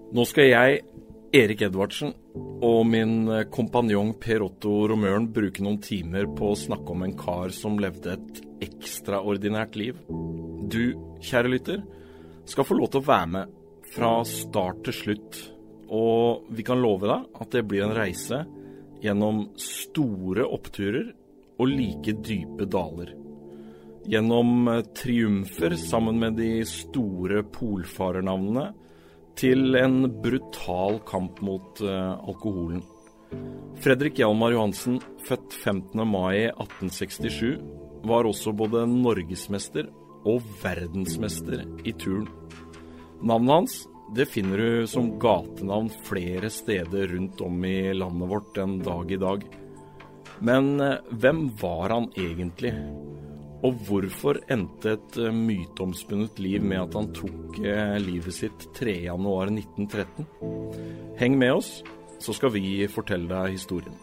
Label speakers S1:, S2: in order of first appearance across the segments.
S1: Nå skal jeg, Erik Edvardsen, og min kompanjong Per Otto Romøren bruke noen timer på å snakke om en kar som levde et ekstraordinært liv. Du, kjære lytter, skal få lov til å være med fra start til slutt, og vi kan love deg at det blir en reise gjennom store oppturer og like dype daler. Gjennom triumfer sammen med de store polfarernavnene, til en brutal kamp mot alkoholen. Fredrik Hjalmar Johansen, født 15. mai 1867, var også både norgesmester og verdensmester i turn. Navnet hans, det finner du som gatenavn flere steder rundt om i landet vårt en dag i dag. Men hvem var han egentlig? Og hvorfor endte et myteomspunnet liv med at han tok livet sitt 3. januar 1913? Heng med oss, så skal vi fortelle deg historien.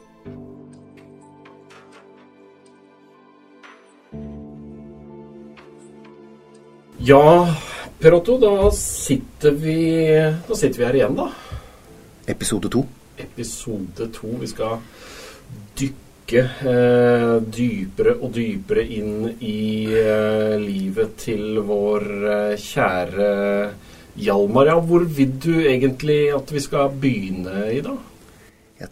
S1: Ja, Per Otto, da sitter vi her igjen da.
S2: Episode 2.
S1: Episode 2, vi skal dypere og dypere inn i livet til vår kjære Hjalmar. Ja, hvor vil du egentlig at vi skal begynne i dag?
S2: Jeg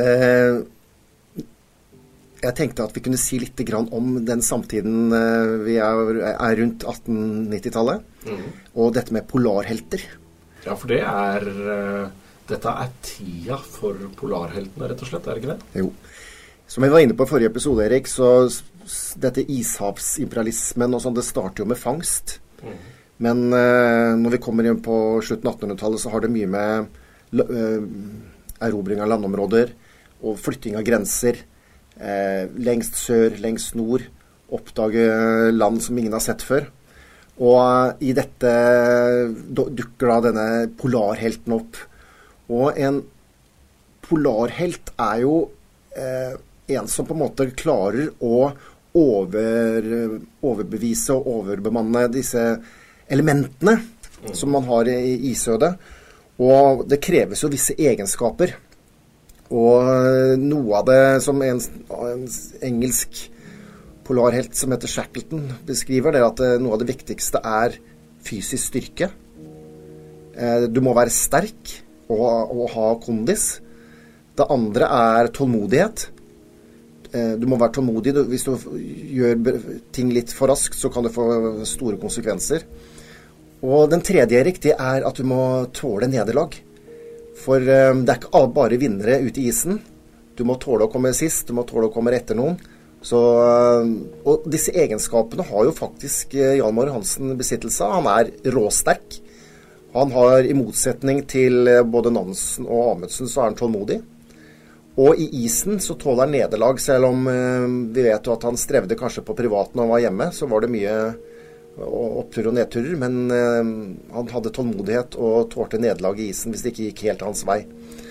S2: tenkte at vi kunne si litt grann om den samtiden vi er rundt 1890-tallet, og dette med polarhelter.
S1: Ja, for dette er tida for polarheltene, rett og slett, er det ikke det?
S2: Jo. Som jeg var inne på i forrige episode, Erik, så dette ishavsimperialismen og sånn, det starter jo med fangst. Men når vi kommer inn på slutten av 1800-tallet, så har det mye med erobring av landområder og flytting av grenser. Lengst sør, lengst nord, oppdage land som ingen har sett før. Og i dette dukker da denne polarhelten opp. Og en polarhelt er jo en som på en måte klarer å overbevise og overbemanne disse elementene som man har i isødet. Og det kreves jo visse egenskaper. Og noe av det som en engelsk polarhelt som heter Shackleton beskriver, det er at noe av det viktigste er fysisk styrke. Du må være sterk og ha kondis. Det andre er tålmodighet. Du må være tålmodig. Hvis du gjør ting litt for raskt, så kan det få store konsekvenser. Og den tredje, Erik, det er at du må tåle nederlag. For det er ikke bare vinnere ute i isen. Du må tåle å komme sist, du må tåle å komme etter noen. Og disse egenskapene har jo faktisk Hjalmar Johansen besittelse av. Han er råsterk. Han har, i motsetning til både Nansen og Amundsen, så er han tålmodig. Og i isen så tåler han nederlag, selv om vi vet jo at han strevde kanskje på privat når han var hjemme, så var det mye oppturer og nedturer, men han hadde tålmodighet og tålte nederlag i isen hvis det ikke gikk helt hans vei.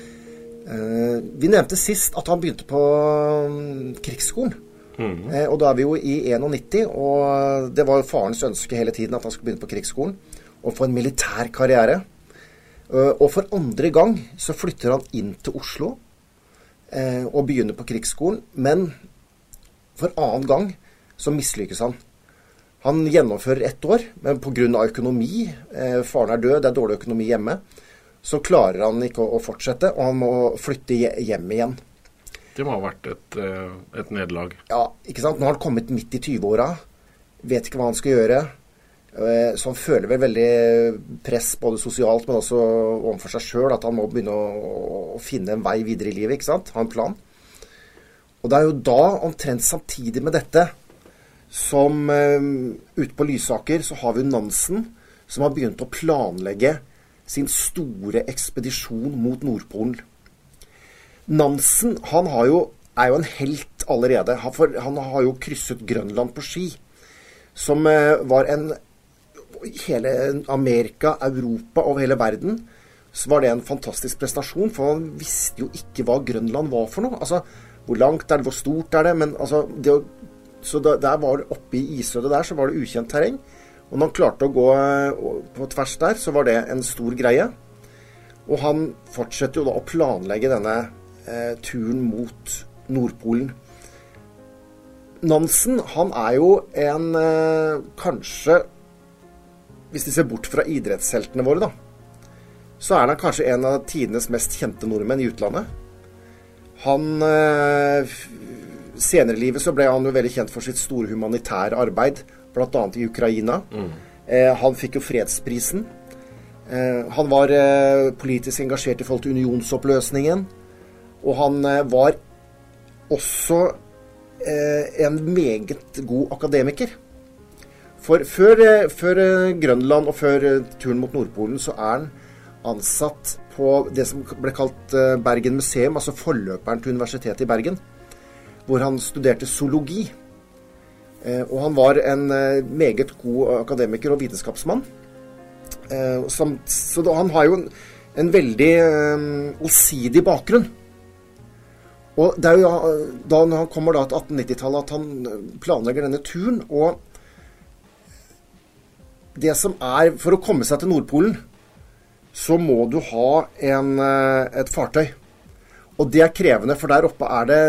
S2: Vi nevnte sist at han begynte på krigsskolen, og da er vi jo i 91, og det var jo farens ønske hele tiden at han skulle begynne på krigsskolen, og få en militær karriere. Og for andre gang så flytter han inn til Oslo, og begynner på krigsskolen, men for annen gang så mislykkes han. Han gjennomfører 1 år, men på grunn av økonomi, faren er død, det er dårlig økonomi hjemme, så klarer han ikke å fortsette, og han må flytte hjem igjen.
S1: Det må ha vært et nederlag.
S2: Ja, ikke sant? Nå har han kommet midt i 20-åra, vet ikke hva han skal gjøre, så han føler vel veldig press både sosialt, men også overfor seg selv, at han må begynne å finne en vei videre i livet, ikke sant? Ha en plan. Og det er jo da, omtrent samtidig med dette, som ute på Lysaker, så har vi Nansen, som har begynt å planlegge sin store ekspedisjon mot Nordpolen. Nansen, han er jo en helt allerede. Han har jo krysset Grønland på ski, som var hele Amerika, Europa og hele verden, så var det en fantastisk prestasjon, for han visste jo ikke hva Grønland var for noe. Altså, hvor langt er det, hvor stort er det, men altså, der var det oppe i isødet der, så var det ukjent terreng, og når han klarte å gå på tvers der, så var det en stor greie. Og han fortsetter jo da å planlegge denne turen mot Nordpolen. Nansen, han jo en kanskje, hvis de ser bort fra idrettsheltene våre da, så han kanskje en av tidenes mest kjente nordmenn i utlandet. Han, senere i livet så ble han jo veldig kjent for sitt store humanitære arbeid, blant annet i Ukraina. Han fikk jo fredsprisen. Han var politisk engasjert i forhold til unionsoppløsningen, og han var også en meget god akademiker. For før Grønland og før turen mot Nordpolen så han ansatt på det som ble kalt Bergen Museum, altså forløperen til Universitetet i Bergen, hvor han studerte zoologi. Og han var en meget god akademiker og vitenskapsmann. Så han har jo en veldig allsidig bakgrunn. Og det jo da når han kommer da til 1890-tallet at han planlegger denne turen, og det som for å komme seg til Nordpolen, så må du ha et fartøy. Og det krevende, for der oppe det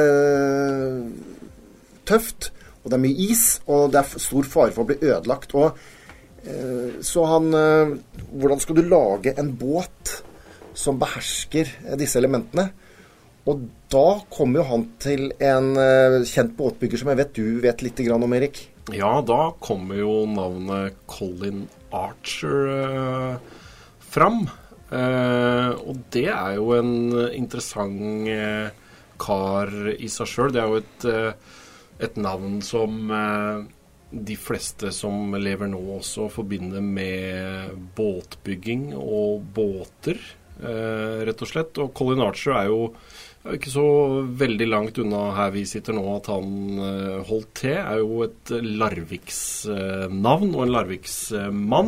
S2: tøft, og det mye is, og det stor fare for å bli ødelagt. Og så hvordan skal du lage en båt som behersker disse elementene? Og da kommer jo han til en kjent båtbygger som jeg vet du vet litt grann om, Erik.
S1: Ja, da kommer jo navnet Colin Archer fram. Og det jo en interessant kar i seg selv. Det jo et navn som de fleste som lever nå også forbinder med båtbygging og båter, rett og slett. Og Colin Archer jo ikke så veldig langt unna her vi sitter nå at han holdt til, jo et Larviksnavn og en Larviksmann.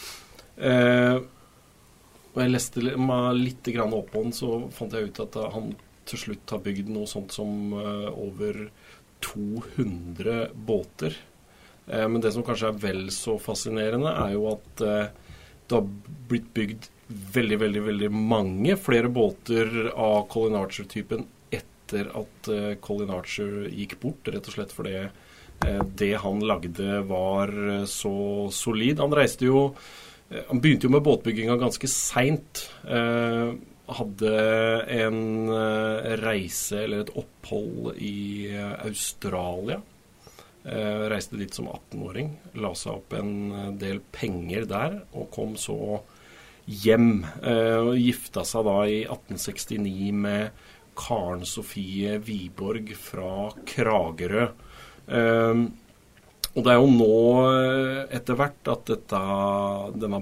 S1: Og jeg leste meg litt grann opp på den, så fant jeg ut at han til slutt har bygd noe sånt som over 200 båter. Men det som kanskje vel så fascinerende jo at det har blitt bygd veldig mange flere båter av Colin Archer-typen etter at Colin Archer gikk bort, rett og slett fordi det han lagde var så solid. Han begynte jo med båtbygginga ganske sent. Hadde en reise eller et opphold i Australia. Reiste dit som 18-åring, la seg opp en del penger der og kom så hjem, og gifta seg da i 1869 med Karen Sofie Wiborg fra Kragerø. Og det jo nå etter hvert at denne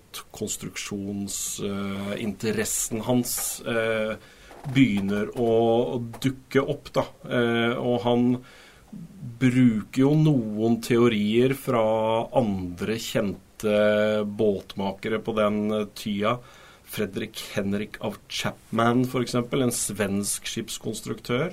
S1: båtkonstruksjonsinteressen hans begynner å dukke opp da. Og han bruker jo noen teorier fra andre kjente båtmakere på den tida. Fredrik Henrik av Chapman for eksempel, en svensk skipskonstruktør.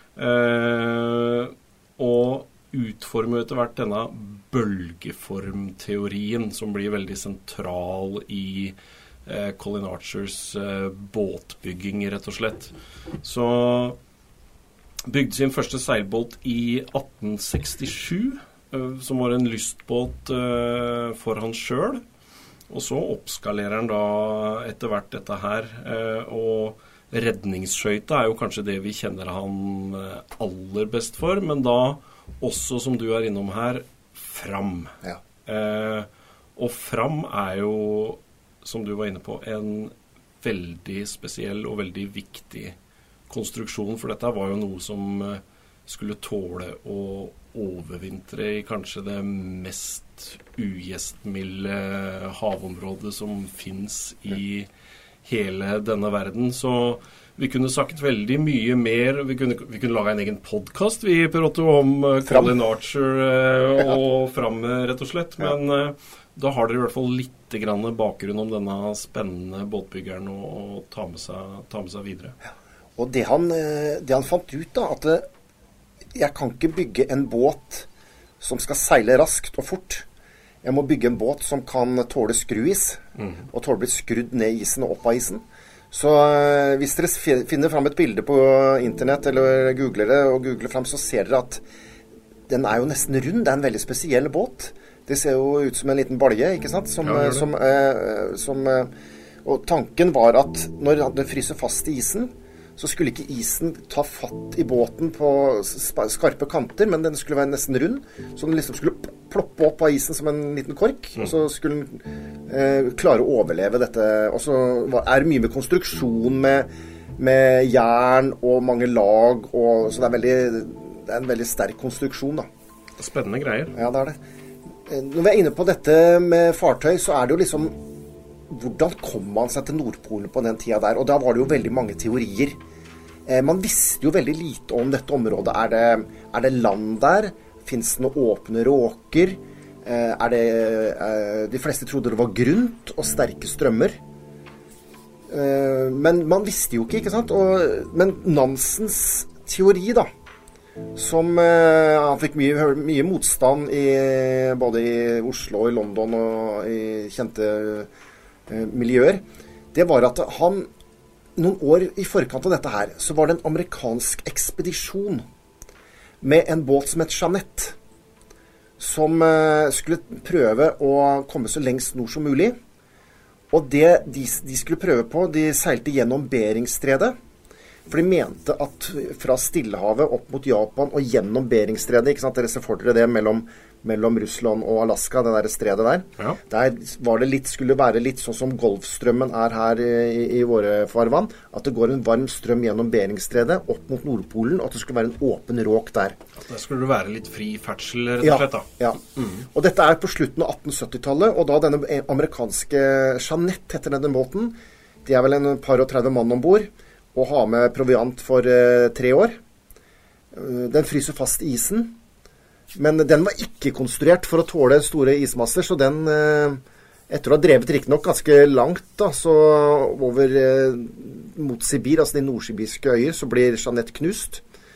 S1: Og utformer etter hvert denne bølgeformteorien som blir veldig sentral i Colin Archers båtbygging, rett og slett. Så bygde sin første seilbåt i 1867, som var en lystbåt for han selv. Og så oppskalerer han da etter hvert dette her, og redningsskøyta jo kanskje det vi kjenner han aller best for, men da også, som du innom her, Fram.
S2: Ja.
S1: Og Fram jo, som du var inne på, en veldig spesiell og veldig viktig konstruksjon, for dette var jo noe som skulle tåle å overvintre i kanskje det mest ugjestmilde havområdet som finnes i hele denne verden. Så vi kunne sagt veldig mye mer. Vi kunne lage en egen podcast, vi, Per Otto, om Colin Archer og Fram, rett og slett. Men da har dere i hvert fall litt grann bakgrunn om denne spennende båtbyggeren å ta med seg videre.
S2: Ja. Og det han fant ut da, at jeg kan ikke bygge en båt som skal seile raskt og fort. Jeg må bygge en båt som kan tåle skruis, og tåle å bli skrudd ned i isen og opp av isen. Så hvis dere finner fram et bilde på internett, eller googler det, og googler fram, så ser dere at den jo nesten rund. Det en veldig spesiell båt. Det ser jo ut som en liten balje, ikke sant? Og tanken var at når den fryser fast i isen, så skulle ikke isen ta fatt i båten på skarpe kanter, men den skulle være nesten rund, så den liksom skulle ploppe opp av isen som en liten kork, og så skulle den klare å overleve dette. Og så det mye med konstruksjon med jern og mange lag, og så det en veldig sterk konstruksjon da.
S1: Spennende greier.
S2: Ja, det det. Når vi inne på dette med fartøy, så det jo liksom hvordan kom man seg til Nordpolen på den tida der? Og da var det jo veldig mange teorier. Man visste jo veldig lite om dette området. Det land der? Finnes det noen åpne råker? De fleste trodde det var grunt og sterke strømmer. Men man visste jo ikke sant? Men Nansens teori da, som han fikk mye motstand både i Oslo og i London og i kjente miljøer, det var at han noen år i forkant av dette her, så var det en amerikansk ekspedisjon med en båt som het Jeanette, som skulle prøve å komme så lengst nord som mulig. Og det de skulle prøve på, de seilte gjennom Beringstredet, for de mente at fra Stillehavet opp mot Japan og gjennom Beringstredet, ikke sant, dere ser for dere det mellom Russland og Alaska, det der stredet der. Ja. Der var det skulle være litt sånn som Golfstrømmen her i våre farvann, at det går en varm strøm gjennom Beringstredet opp mot Nordpolen, og at det skulle være en åpen råk der.
S1: At det skulle være litt fri ferdsel, rett og slett da.
S2: Ja. Og dette på slutten av 1870-tallet, og da denne amerikanske Jeanette heter denne båten, de vel en par og 30 mann ombord, og har med proviant for 3 år. Den fryser fast i isen, men den var ikke konstruert for å tåle store ismasser, så den, etter å ha drevet riktignok ganske langt, da, så over mot Sibir, altså de nordsibirske øyer, så blir Jeanette knust.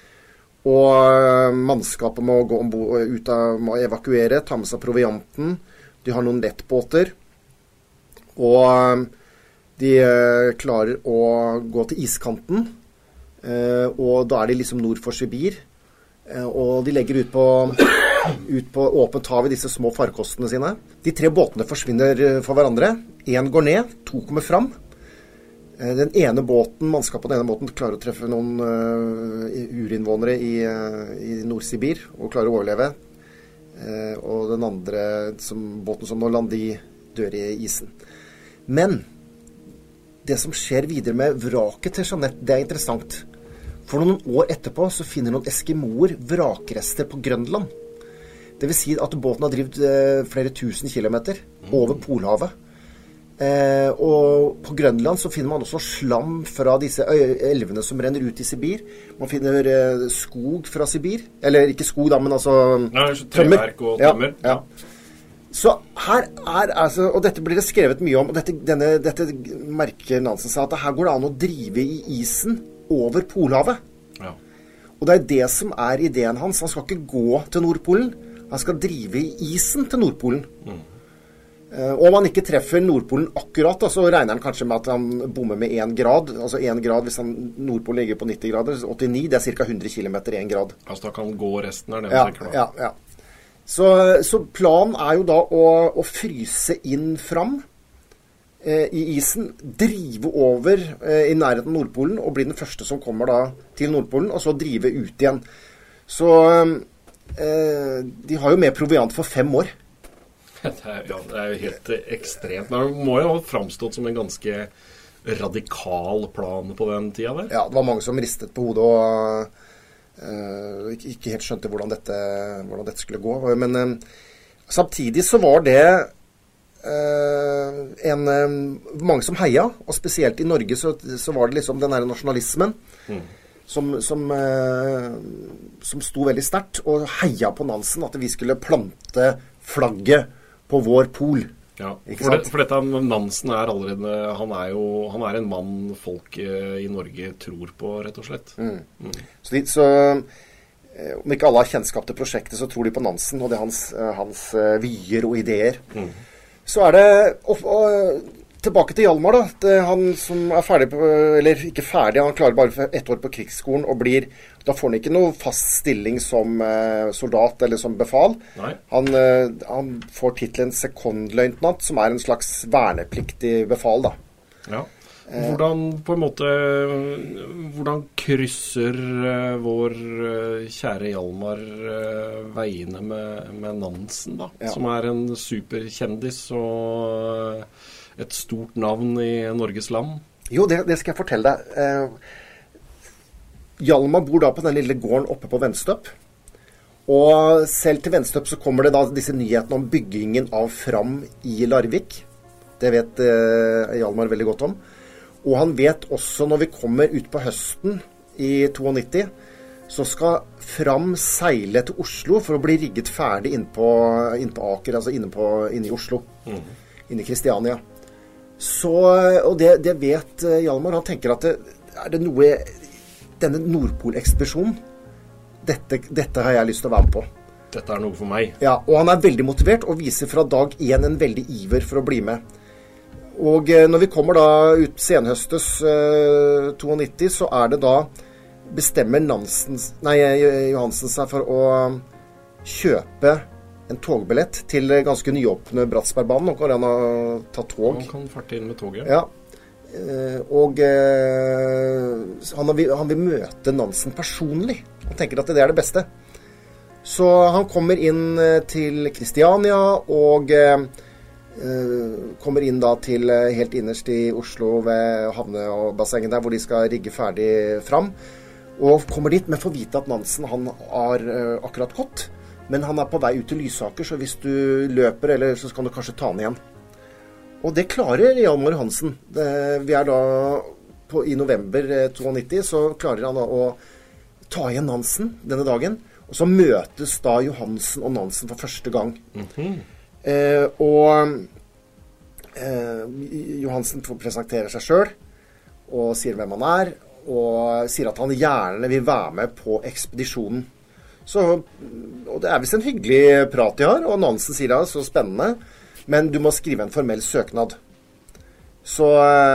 S2: Og mannskapet må gå ut må evakuere, ta med seg provianten. De har noen lettbåter, og de klarer å gå til iskanten, og da de liksom nord for Sibir, og de legger ut på åpent hav i disse små farkostene sine. De 3 båtene forsvinner for hverandre. 1 går ned, 2 kommer fram. Den ene båten, mannskapet på denne båten, klarer å treffe noen urinnvånere i Nord-Sibir, og klarer å overleve. Og den andre, båten som nå lander, de dør i isen. Men det som skjer videre med vraket til Jeanette, det interessant. For noen år etterpå så finner noen eskimoer vrakrester på Grønland. Det vil si at båten har drivet flere tusen kilometer over Polhavet. Og på Grønland så finner man også slam fra disse elvene som renner ut i Sibir. Man finner skog fra Sibir. Eller ikke skog da, men altså
S1: treverk og tømmer.
S2: Ja. Så her altså, og dette blir det skrevet mye om, og dette merker Nansen seg, at her går det an å drive i isen over Polhavet. Ja. Og det det som ideen hans. Han skal ikke gå til Nordpolen, han skal drive i isen til Nordpolen. Og om han ikke treffer Nordpolen akkurat, da, så regner han kanskje med at han bommer med 1 grad. Altså 1 grad hvis Nordpolen ligger på 90 grader, 89, det ca. 100 kilometer 1 grad.
S1: Altså da kan han gå resten det man tenker da.
S2: Ja. Så planen jo da å fryse inn fram i isen, drive over i nærheten av Nordpolen, og bli den første som kommer da til Nordpolen, og så drive ut igjen. Så de har jo med proviant for 5 år.
S1: Det jo helt ekstremt. Det må jo ha framstått som en ganske radikal plan på den tida der.
S2: Ja, det var mange som ristet på hodet og ikke helt skjønte hvordan dette skulle gå. Men samtidig så var det mange som heia, og spesielt i Norge så var det liksom den her nasjonalismen som sto veldig sterkt, og heia på Nansen at vi skulle plante flagget på vår pol.
S1: Ja, for dette Nansen allerede, han en mann folk i Norge tror på, rett og slett.
S2: Så om ikke alle har kjennskap til prosjektet, så tror de på Nansen, og det hans vyer og ideer. Så det tilbake til Hjalmar da. Han som ferdig på, eller ikke ferdig, han klarer bare for 1 år på krigsskolen og da får han ikke noe fast stilling som soldat eller som befal.
S1: Nei.
S2: Han får titlen sekondløytnant, som en slags vernepliktig befal da.
S1: Ja. Hvordan krysser vår kjære Hjalmar veiene med Nansen da, som en superkjendis og et stort navn i Norges land?
S2: Jo, det skal jeg fortelle deg. Hjalmar bor da på den lille gården oppe på Venstøp. Og selv til Venstøp så kommer det da disse nyhetene om byggingen av Fram i Larvik. Det vet Hjalmar veldig godt om. Og han vet også når vi kommer ut på høsten i 92, så skal Fram seile til Oslo for å bli rigget ferdig inne på Aker, altså inne i Oslo, inne i Kristiania. Så, og det vet Hjalmar, han tenker at er det noe, denne Nordpol-ekspedisjonen, dette har jeg lyst til å være med på.
S1: Dette noe for meg.
S2: Ja, og han veldig motivert og viser fra dag 1 en veldig iver for å bli med. Og når vi kommer da ut senhøstes 92, så det da bestemmer Johansen seg for å kjøpe en togbillett til ganske nyåpne Bratsbergbanen. Nå kan han ta tog.
S1: Han kan farte inn med toget.
S2: Ja. Og han vil møte Nansen personlig. Han tenker at det det beste. Så han kommer inn til Kristiania og kommer inn da til helt innerst i Oslo ved havne og bassenget der, hvor de skal rigge ferdig Fram. Og kommer dit, men får vite at Nansen, han har akkurat gått. Men han på vei ut til Lysaker, så hvis du løper, eller så kan du kanskje ta han igjen. Og det klarer Hjalmar Johansen. Vi da i november 92, så klarer han da å ta igjen Nansen denne dagen. Og så møtes da Johansen og Nansen for første gang. Johansen presenterer seg selv og sier hvem han og sier at han gjerne vil være med på ekspedisjonen. Og det visst en hyggelig prat de har, og Nansen sier det så spennende, men du må skrive en formell søknad. Så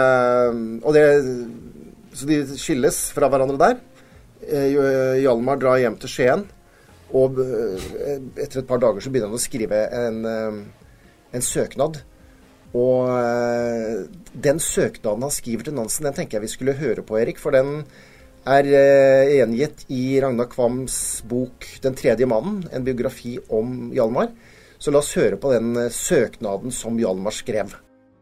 S2: de skilles fra hverandre der. Hjalmar drar hjem til Skien, og etter et par dager så begynner han å skrive en søknad. Og den søknaden han skriver til Nansen, den tenker jeg vi skulle høre på, Erik, for den gjengitt i Ragnar Kvams bok Den tredje mannen, en biografi om Hjalmar. Så la oss høre på den søknaden som Hjalmar skrev.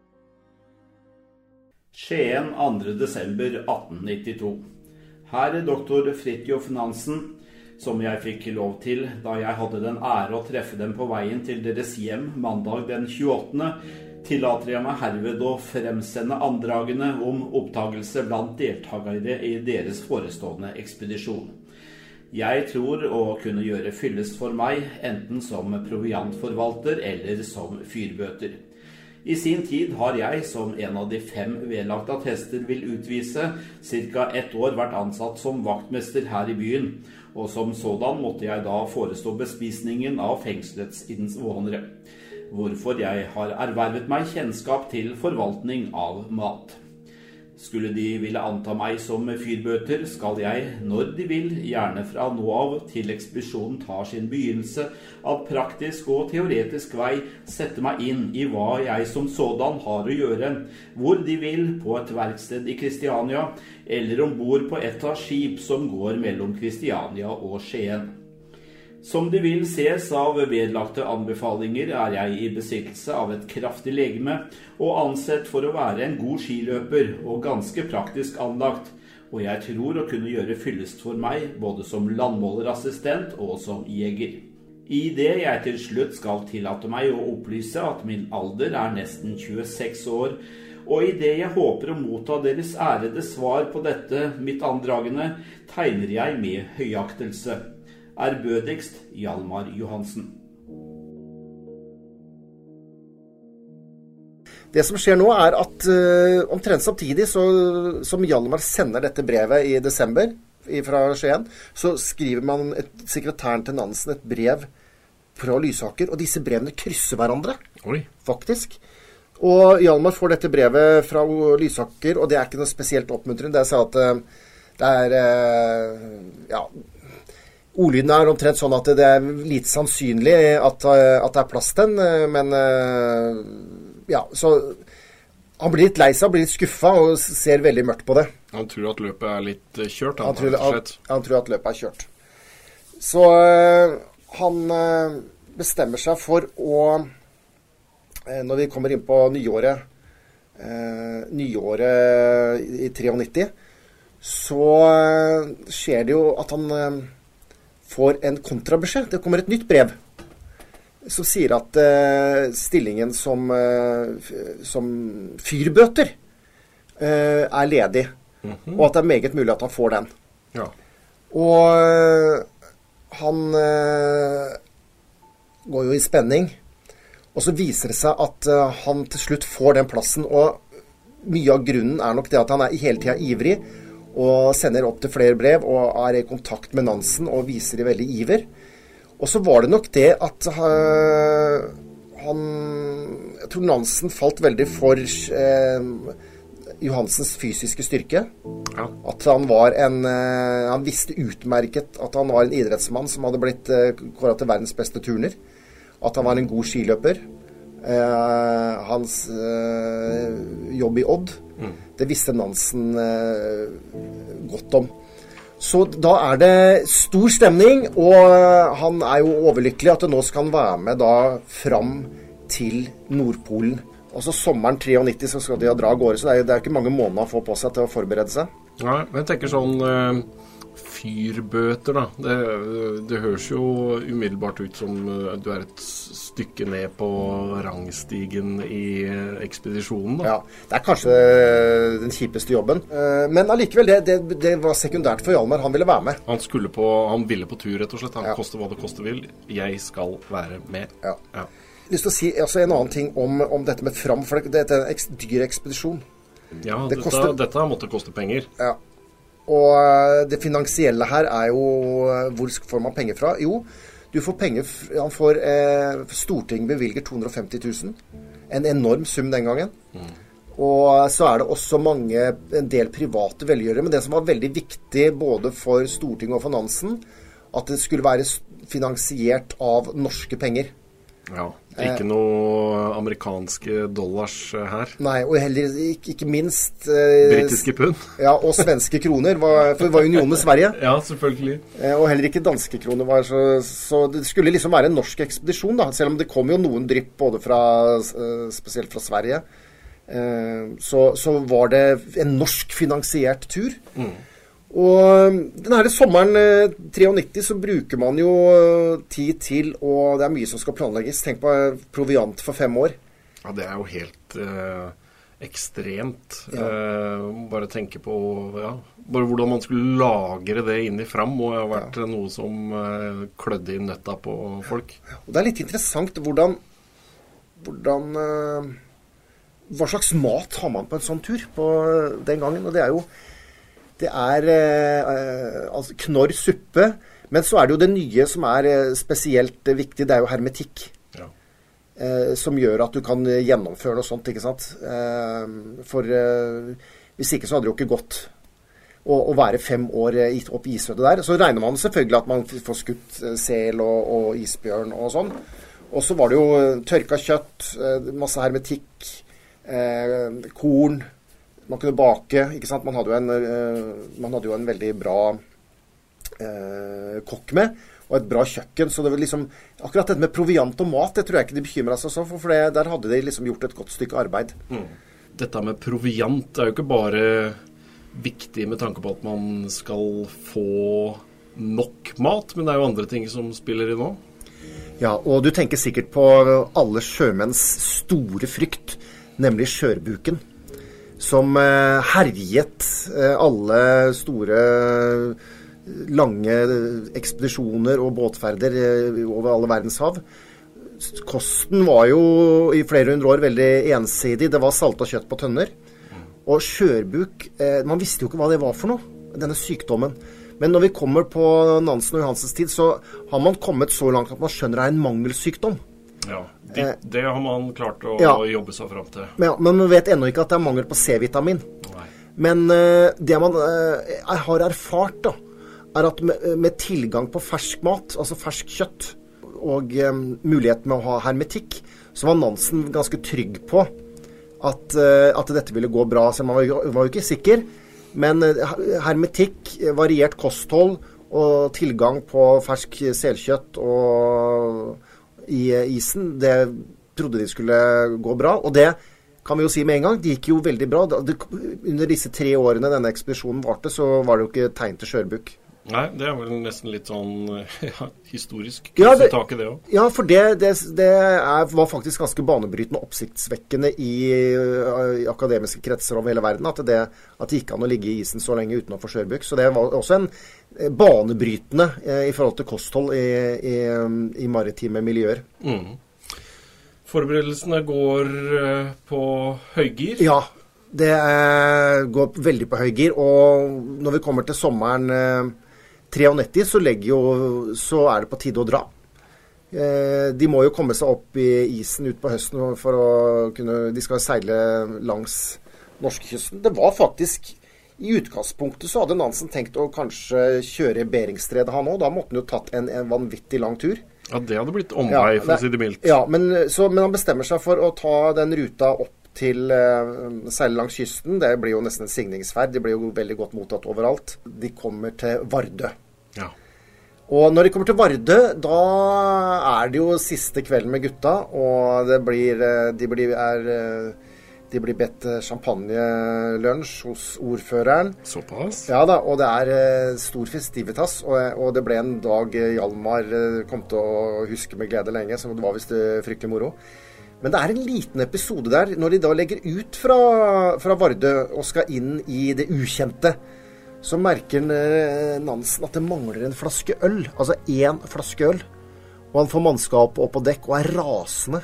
S3: Skien 2. desember 1892. Her doktor Fridtjof Nansen, som jeg fikk lov til da jeg hadde den ære å treffe dem på veien til deres hjem mandag den 28., tillater jeg meg herved å fremsende andragene om opptagelse blant deltakere i deres forestående ekspedisjon. Jeg tror å kunne gjøre fyllest for meg, enten som proviantforvalter eller som fyrbøter. I sin tid har jeg, som en av de 5 vedlagte attester vil utvise, ca. 1 år vært ansatt som vaktmester her i byen, og som sådan måtte jeg da forestå bespisningen av fengselets innvånere, hvorfor jeg har ervervet meg kjennskap til forvaltning av mat. Skulle de ville anta meg som fyrbøter, skal jeg, når de vil, gjerne fra nå av til ekspedisjonen tar sin begynnelse av praktisk og teoretisk vei, sette meg inn i hva jeg som sådan har å gjøre, hvor de vil, på et verksted i Kristiania, eller ombord på et av skip som går mellom Kristiania og Skien. Som de vil ses av vedlagte anbefalinger, jeg i besittelse av et kraftig legeme og ansett for å være en god skiløper og ganske praktisk anlagt, og jeg tror å kunne gjøre fyllest for meg både som landmålerassistent og som jeger. I det jeg til slutt skal tillate meg å opplyse at min alder nesten 26 år, og i det jeg håper å motta deres ærede svar på dette mitt andragende, tegner jeg med høyaktelse. Ærbødigst Hjalmar Johansen.
S2: Det som skjer nå at omtrent samtidig som Hjalmar sender dette brevet i desember fra Skien, så skriver sekretæren til Nansen et brev fra Lysaker, og disse brevene krysser hverandre.
S1: Oi.
S2: Faktisk. Og Hjalmar får dette brevet fra Lysaker, og det ikke noe spesielt oppmuntrende. Det at det ja, ordlyden omtrent sånn at det lite sannsynlig at det plass til den, men ja, så han blir litt lei seg, blir litt skuffet og ser veldig mørkt på det.
S1: Han tror at løpet litt kjørt,
S2: han tror at løpet kjørt. Så han bestemmer seg for å, når vi kommer inn på nyåret i 93, så skjer det jo at han får en kontrabeskjed. Det kommer et nytt brev som sier at stillingen som fyrbøter ledig, og at det meget mulig at han får den.
S1: Ja.
S2: Og han går jo i spenning, og så viser det seg at han til slutt får den plassen, og mye av grunnen nok det at han hele tiden ivrig, og sender opp til flere brev, og i kontakt med Nansen, og viser det veldig iver. Og så var det nok det at jeg tror Nansen falt veldig for Johansens fysiske styrke. Ja. At han var han visste utmerket at han var en idrettsmann som hadde blitt kåret til verdens beste turner. At han var en god skiløper. Hans jobb i Odd, det visste Nansen godt om. Så da det stor stemning, og han jo overlykkelig at det nå skal han være med da fram til Nordpolen. Og så sommeren 93 så skal de dra av gårde, så det ikke mange måneder å få på seg til å forberede seg.
S1: Ja, men jeg tenker sånn fyrbøter da, det høres jo umiddelbart ut som du et stykke ned på rangstigen i ekspedisjonen da.
S2: Ja, det kanskje den kjipeste jobben, men allikevel det var sekundært for Hjalmar, han ville være med.
S1: Han ville på tur rett og slett, han koster hva det koster vil, jeg skal være med.
S2: Ja. Jeg har lyst til å si altså, en annen ting om dette med fram, for det en dyr ekspedisjon.
S1: Ja, dette måtte koste penger.
S2: Ja. Og det finansielle her jo hvor får man penger fra? Jo, du får penger, Stortinget bevilger 250 000, en enorm sum den gangen. Og så det også en del private velgjørere, men det som var veldig viktig både for Stortinget og for Nansen, at det skulle være finansiert av norske penger.
S1: Ja, ikke noe amerikanske dollars her.
S2: Nei, og heller ikke minst
S1: britiske pund.
S2: Ja, og svenske kroner, for det var union med Sverige.
S1: Ja, selvfølgelig.
S2: Og heller ikke danske kroner var så det skulle liksom være en norsk ekspedisjon da, selv om det kom jo noen drypp både spesielt fra Sverige. Så var det en norsk finansiert tur. Og denne sommeren 93 så bruker man jo tid til, og det mye som skal planlegges. Tenk på proviant for 5 år.
S1: Ja, det jo helt ekstremt. Bare tenke på bare hvordan man skulle lagre det inn i fram, må ha vært noe som klødde i nøtta på folk.
S2: Og det litt interessant hvordan hva slags mat har man på en sånn tur på den gangen, og det jo det altså knorr suppe, men så det jo det nye som spesielt viktig, det jo hermetikk. Ja. Som gjør at du kan gjennomføre noe sånt, ikke sant? For hvis ikke så hadde det jo ikke gått å være 5 år opp i isødet der. Så regner man selvfølgelig at man får skutt sel og isbjørn og sånn. Og så var det jo tørka kjøtt, masse hermetikk, korn, man kunne bake, ikke sant? Man hadde jo en veldig bra kokk med, og et bra kjøkken, så det var liksom, akkurat dette med proviant og mat, det tror jeg ikke de bekymret seg så for der hadde de liksom gjort et godt stykke arbeid.
S1: Dette med proviant jo ikke bare viktig med tanke på at man skal få nok mat, men det jo andre ting som spiller i nå.
S2: Ja, og du tenker sikkert på alle sjømenns store frykt, nemlig skjørbuken, som herjet alle store, lange ekspedisjoner og båtferder over alle verdenshav. Kosten var jo i flere hundre år veldig ensidig. Det var saltet kjøtt på tønner. Og skjørbuk, man visste jo ikke hva det var for noe, denne sykdommen. Men når vi kommer på Nansen og Johansens tid, så har man kommet så langt at man skjønner det en mangelsykdom.
S1: Ja. Det har man klart å jobbe seg frem til.
S2: Ja, men man vet ennå ikke at det er mangel på C-vitamin.
S1: Nei.
S2: Men det man har erfart da, er at med tilgang på fersk mat, altså fersk kjøtt, og mulighet med å ha hermetikk, så var Nansen ganske trygg på at dette ville gå bra. Så man var jo ikke sikker, men hermetikk, variert kosthold og tilgang på fersk selkjøtt og i isen, det trodde de skulle gå bra, og det kan vi jo si med en gang, det gikk jo veldig bra. Under disse 3 årene denne ekspedisjonen varte, så var det jo ikke tegn til skjørbuk.
S1: Nei, det er vel nesten litt sånn historisk tak i det også.
S2: Ja, for det var faktisk ganske banebrytende og oppsiktsvekkende i akademiske kretser over hele verden, at det gikk an å ligge i isen så lenge uten å få skjørbuk. Så det var også en banebrytende i forhold til kosthold i maritime miljøer.
S1: Forberedelsene går på høygir?
S2: Ja, det går veldig på høygir, og når vi kommer til sommeren 93, så er det på tide å dra. De må jo komme seg opp i isen ut på høsten for å de skal seile langs norskekysten. Det var faktisk, i utgangspunktet så hadde Nansen tenkt å kanskje kjøre Beringstredet han også. Da måtte han jo tatt en vanvittig lang tur.
S1: Ja, det hadde blitt omvei, for å si det mildt.
S2: Ja, men han bestemmer seg for å ta den ruta opp til seile langs kysten. Det blir jo nesten en signingsferd. De blir jo veldig godt mottatt overalt. De kommer til Vardø. Ja. Og når de kommer til Vardø, da er det jo siste kvelden med gutta, og de blir bedt champagnelunsj hos ordføreren.
S1: Såpass?
S2: Ja da, og det er stor festivitas, og det ble en dag Hjalmar kom til å huske med glede lenge, så det var visst fryktelig moro. Men det er en liten episode der, når de da legger ut fra Vardø og skal inn i det ukjente, så merker Nansen at det mangler en flaske øl, altså 1 flaske øl, og han får mannskapet opp på dekk og er rasende,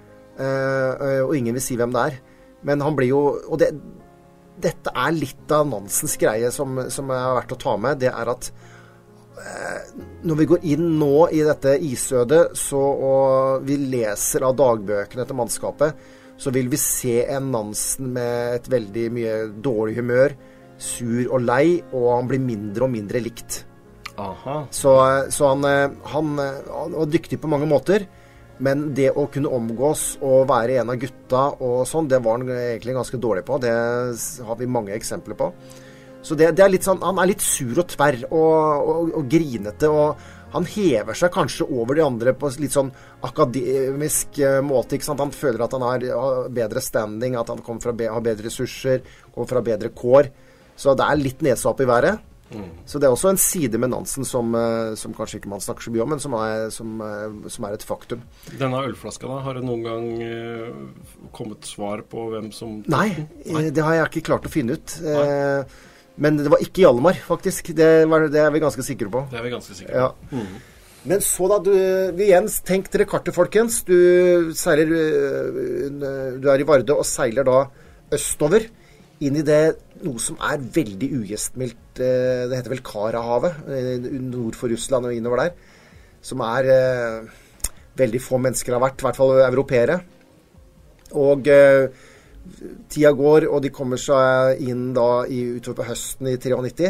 S2: og ingen vil si hvem det er. Men han blir jo, og dette er litt av Nansens greie som er verdt å ta med, det er at når vi går inn nå i dette isødet, og vi leser av dagbøkene til mannskapet, så vil vi se en Nansen med et veldig mye dårlig humør, sur og lei, og han blir mindre og mindre likt.
S1: Aha.
S2: Så han var dyktig på mange måter, men det å kunne omgås og være en av gutta og sånn, det var han egentlig ganske dårlig på. Det har vi mange eksempler på. Så det er litt sånn, han er litt sur og tverr og grinete, og han hever seg kanskje over de andre på litt sånn akademisk måte, ikke sant? Han føler at han har bedre standing, at han har bedre ressurser, kommer fra bedre kår. Så det er litt nesa opp i været. Så det er også en side med Nansen som kanskje ikke man snakker så mye om, men som er et faktum.
S1: Denne ølflaska da, har det noen gang kommet svar på hvem som...
S2: Nei, det har jeg ikke klart å finne ut. Men det var ikke Hjalmar, faktisk. Det er vi ganske sikre på.
S1: Det er vi ganske sikre på.
S2: Ja. Men så da, igjen, tenk dere kartet, folkens. Du er i Vardø og seiler da østover inn i det, noe som er veldig ugjestmildt. Det heter vel Karahavet, nord for Russland og innover der, som er veldig få mennesker har vært, i hvert fall europeere. Og tida går, og de kommer seg inn da utover på høsten i 93,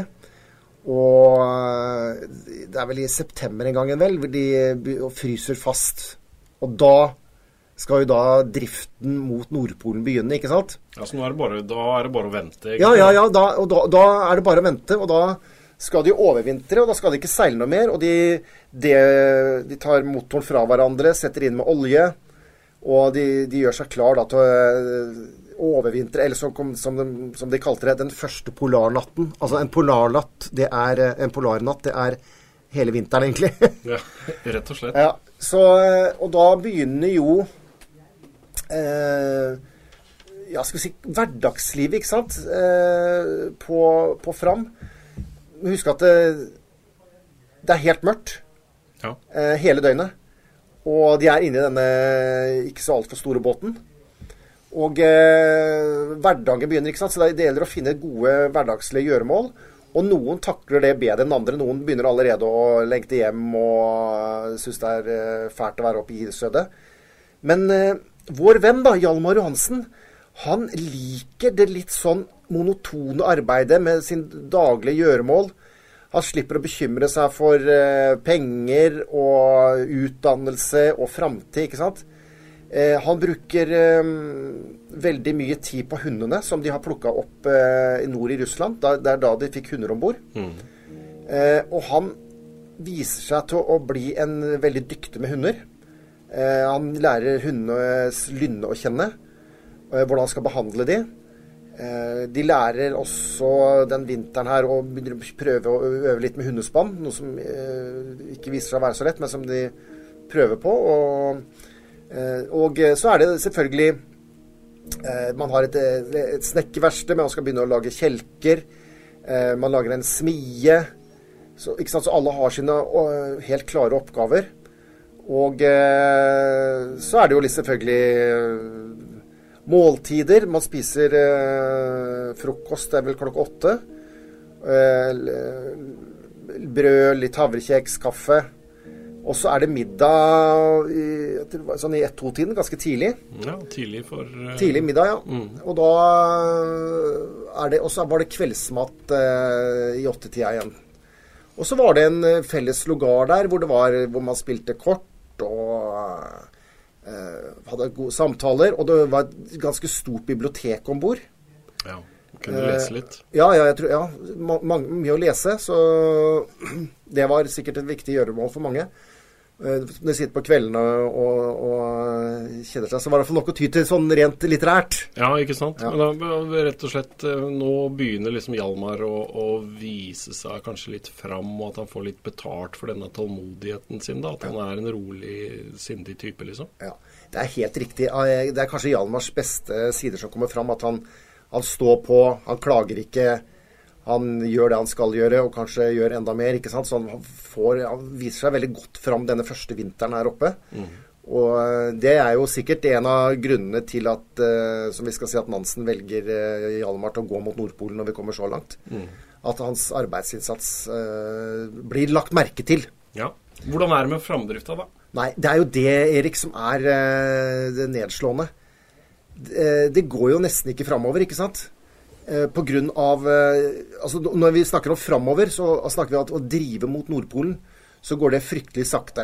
S2: og det er vel i september en gangen vel, de fryser fast, og da skal jo da driften mot Nordpolen begynne, ikke sant?
S1: Ja, så da er det bare å vente,
S2: egentlig. Ja, da er det bare å vente, og da skal de overvintre, og da skal de ikke seile noe mer, og de tar motoren fra hverandre, setter inn med olje, og de gjør seg klar da til å overvintre, eller som de kalte det, den første polarnatten. Altså en polarnatt, en polarnatt, det er hele vinteren egentlig.
S1: Ja, rett og slett.
S2: Ja, og da begynner jo skal vi si hverdagslivet, ikke sant, på Fram. Husk at det er helt mørkt hele døgnet, og de er inne i denne ikke så alt for store båten, og hverdagen begynner, ikke sant, så det gjelder å finne gode hverdagslige gjøremål, og noen takler det bedre enn andre. Noen begynner allerede å lengte hjem og synes det er fælt å være oppe i isødet. Men vår venn da, Hjalmar Johansen, han liker det litt sånn monotone arbeidet med sin daglige gjøremål. Han slipper å bekymre seg for penger og utdannelse og fremtid, ikke sant? Han bruker veldig mye tid på hundene, som de har plukket opp i nord i Russland. Det er da de fikk hunder ombord. Og han viser seg til å bli en veldig dyktig med hunder. Han lærer hundenes lynne å kjenne, hvordan han skal behandle de. De lærer også den vinteren her å prøve å øve litt med hundespann, noe som ikke viser seg å være så lett, men som de prøver på. Og så er det selvfølgelig man har et snekkerverksted, men man skal begynne å lage kjelker. Man lager en smie. Så, ikke sant? Så alle har sine helt klare oppgaver. Og så er det jo litt selvfølgelig måltider. Man spiser frokost, det er vel klokka 8. Brød, litt havrekjeks, kaffe. Og så er det middag sånn i 1-2-tiden, ganske tidlig.
S1: Ja, tidlig for...
S2: Tidlig middag, ja. Og da og så var det kveldsmat i 8-tida igjen. Og så var det en felles lugar der, hvor man spilte kort og hadde gode samtaler. Og det var et ganske stort bibliotek ombord.
S1: Ja, kunne du lese litt?
S2: Ja, jeg tror, mye å lese, så det var sikkert et viktig gjøremål for mange. Når de sitter på kveldene og kjeder seg, så var det for nok å ty til sånn rent litterært.
S1: Ja, ikke sant?
S2: Ja.
S1: Men da, rett og slett, nå begynner liksom Hjalmar å vise seg kanskje litt fram, og at han får litt betalt for denne tålmodigheten sin, da. At han er en rolig, sindig type, liksom. Ja,
S2: det er helt riktig. Det er kanskje Hjalmars beste sider som kommer fram, at han står på, han klager ikke, han gjør det han skal gjøre, og kanskje gjør enda mer, ikke sant? Så han viser seg veldig godt fram denne første vinteren her oppe. Og det er jo sikkert en av grunnene til at, som vi skal si, at Nansen velger Hjalmar til å gå mot Nordpolen når vi kommer så langt. At hans arbeidsinnsats blir lagt merke til.
S1: Ja. Hvordan er det med framdrifta da?
S2: Nei, det er jo det, Erik, som er det nedslående. Det går jo nesten ikke fremover, ikke sant? På grunn av, altså når vi snakker om fremover, så snakker vi om at å drive mot Nordpolen, så går det fryktelig sakte.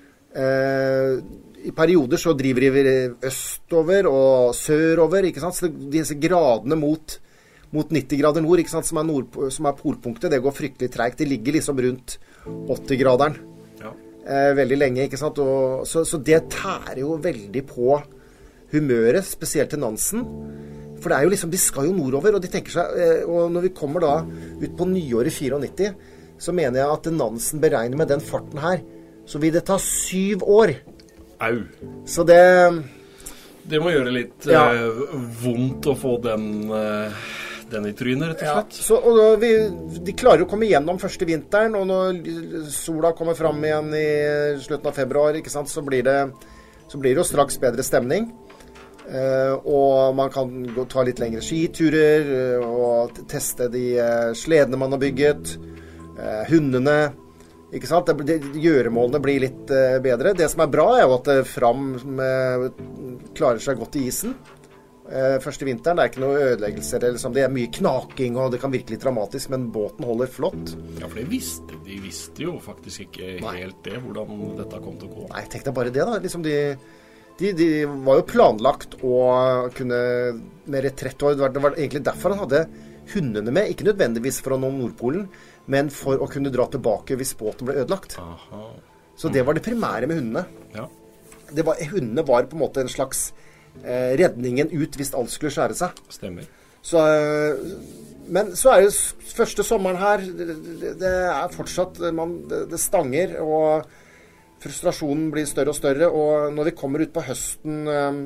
S2: I perioder så driver de østover og sørover, ikke sant? Så disse gradene mot 90 grader nord, ikke sant? Som er polpunktet, det går fryktelig tregt. De ligger liksom rundt 80-graderen. Ja. Veldig lenge, ikke sant? Så det tærer jo veldig på humøret, spesielt til Nansen. For det er jo liksom, de skal jo nordover, og de tenker seg, og når vi kommer da ut på nyåret 94, så mener jeg at Nansen beregner med den farten her, så vil det ta 7 år.
S1: Au.
S2: Så det
S1: må gjøre litt vondt å få den i trynet, rett og slett.
S2: Ja, så, de klarer å komme gjennom første vinteren, og når sola kommer frem igjen i slutten av februar, ikke sant, så blir det jo straks bedre stemning. Og man kan ta litt lengre skiturer og teste de sledene man har bygget, hundene, ikke sant? Gjøremålene blir litt bedre. Det som er bra er jo at Fram klarer seg godt i isen første vinteren. Det er ikke noe ødeleggelser, det er mye knaking, og det kan virke litt dramatisk, men båten holder flott.
S1: Ja, for de visste jo faktisk ikke helt det, hvordan dette kom til å gå.
S2: Nei, tenk deg bare det da, liksom de var jo planlagt å kunne med retrett, og det var egentlig derfor han hadde hundene med, ikke nødvendigvis for å nå Nordpolen, men for å kunne dra tilbake hvis båten ble ødelagt. Aha. Så det var det primære med hundene. Ja. Hundene var på en måte en slags redningen ut hvis alt skulle skjære seg.
S1: Stemmer.
S2: Så, men så er det første sommeren her, det er fortsatt, det stanger, og frustrasjonen blir større og større, og når vi kommer ut på høsten